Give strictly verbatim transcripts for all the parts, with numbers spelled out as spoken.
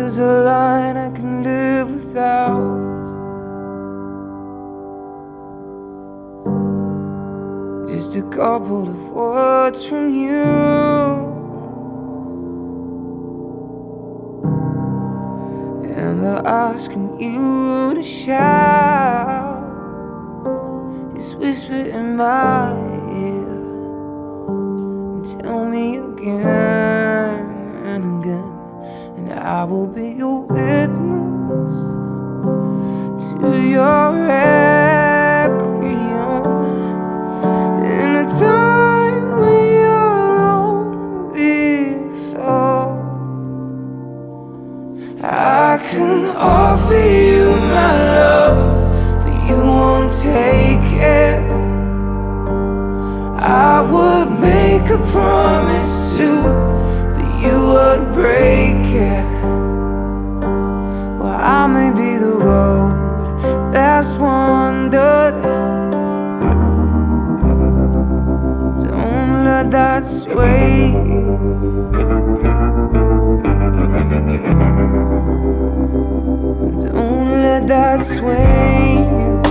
was a line I can live without. Just a couple of words from you, and they're asking you to shout. Just whisper in my ear and tell me again and again, and I will be your witness to your requiem. In a time when you're alone before, I can offer you my love, but you won't take it. I would make a promise to, but you would break it. Well, I may be the road that's wandered. Don't let that sway you. Don't let that sway you.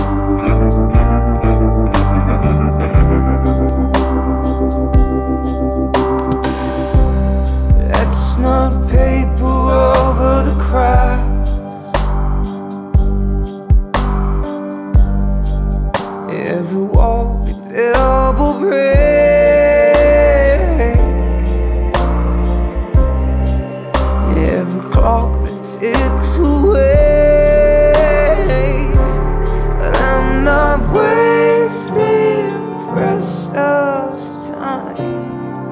Let's not paper over the cracks. Every wall we build will break. Every clock that ticks away, but I'm not wasting precious time.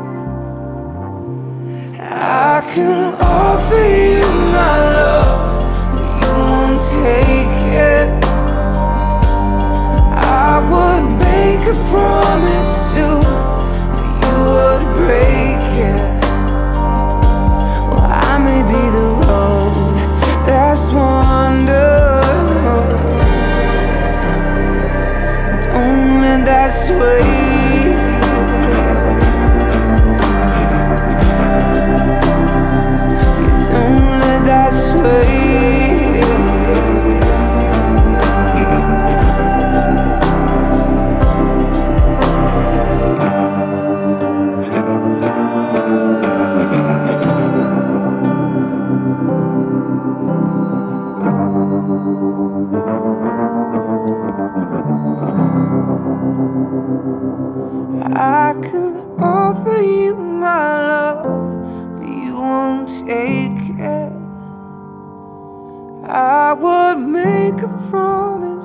I can offer you my love, but you won't take it. I would make a promise to, but you would break it. Well, I may be the road that's wandered. Don't let that sway you. Don't let that sway you. I could offer you my love, but you won't take it. I would make a promise